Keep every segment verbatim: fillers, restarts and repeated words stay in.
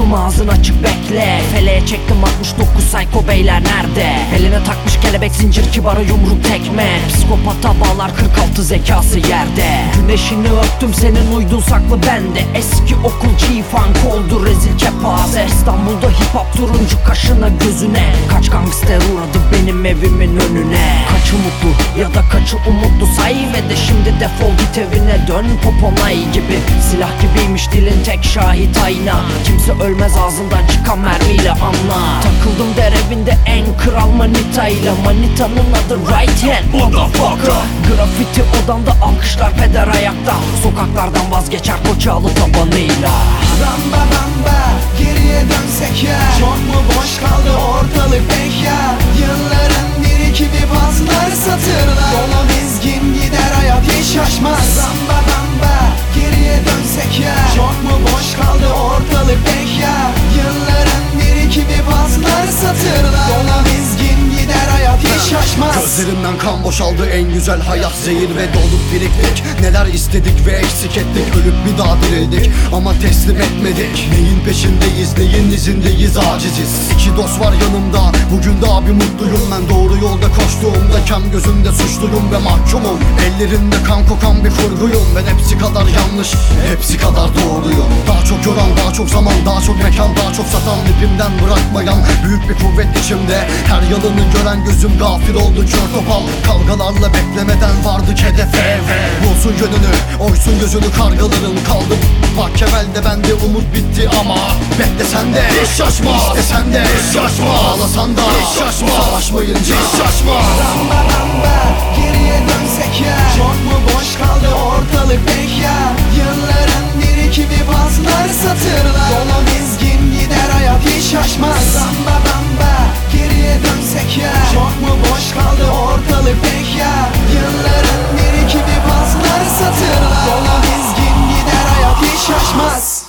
Sustum ağzın açık bekle. Feleğe çektim altmış dokuz psycho beyler nerede? Eline takmış kelebek zincir kibara yumruk tekme. Psikopata bağlar kırk altı zekası yerde. Güneşini öptüm senin uydun saklı bende. Eski okul G-Funk oldu rezil kepaze. İstanbul'da hip hop turuncu kaşına gözüne. Kaç gangster uğradı benim evimin önüne. Kaçı mutlu ya da kaçı umutlu say ve de şimdi defol git evine dön poponay gibi. Silah gibiymiş dilin tek şahit ayna. Kimse ölmez ağzından çıkan mermiyle anla. Takıldım derevinde en kral manitayla. Manitanın adı right hand motherfucker. Grafiti odamda alkışlar peder ayakta. Sokaklardan vazgeçer koçalı tabanıyla. Ramba bamba geriye dönsek ya. Çok mu boş kaldı ortalık pek ya. Yılların birikimi bazılar satırlar. Dolu dizgin gider hayat hiç şaşmaz. Ramba bamba geriye dönsek ya. Çok mu boş kaldı ortalık pek ya. Yılların birikimi bazılar satırlar. Dolu dizgin gider hayat hiç şaşmaz. Gözlerimden kan boşaldı en güzel hayat zehir ve dolup biriktik. Neler istedik ve eksik ettik. Ölüp bir daha dirildik ama teslim etmedik. Neyin peşindeyiz neyin izindeyiz aciziz. İki dost var yanımda bugün daha bir mutluyum. Ben doğru yolda koştuğumda kem gözümde suçluyum ve mahkumum. Ellerinde kan kokan bir kurguyum. Ben hepsi kadar yanlış hepsi kadar doğruyum. Daha çok yoran daha çok zaman daha çok mekan daha çok satan. İpimden bırakmayan büyük bir kuvvet içimde. Her yalanı gören gözüm gafil oldu kör topal. Kavgalarla beklemeden vardık hedefe. Bulsun yönünü oysun gözünü kargaların. Kaldım mahkemelde bende umut bitti ama bekle sen de hiç şaşma. İstesen de hiç şaşma. Ağlasan da hiç şaşma. Savaşmayınca hiç şaşma. Ramba ramba geriye dönsek ya. Çok mu boş kaldı ortalık pek ya. Yılların birikimi bazılar satırlar. Dolu dizgin gider hayat hiç şaşmaz. Ramba ramba geriye dönsek ya. Çok mu boş kaldı ortalık pek ya. Yılların birikimi bazılar satırlar. Dolu dizgin gider hayat hiç şaşmaz.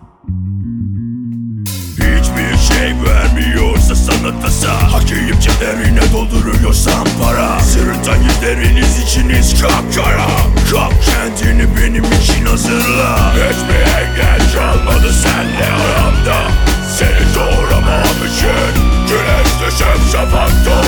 Hiçbir şey vermiyorsa sana tasa. Hak edip ceplerine dolduruyorsan para. Sırıtan yüzleriniz içiniz kapkara. Kap kendini benim için hazırla. Hiçbir engel kalmadı senle aramda. Seni doğuramam için güneş düşüp şafakta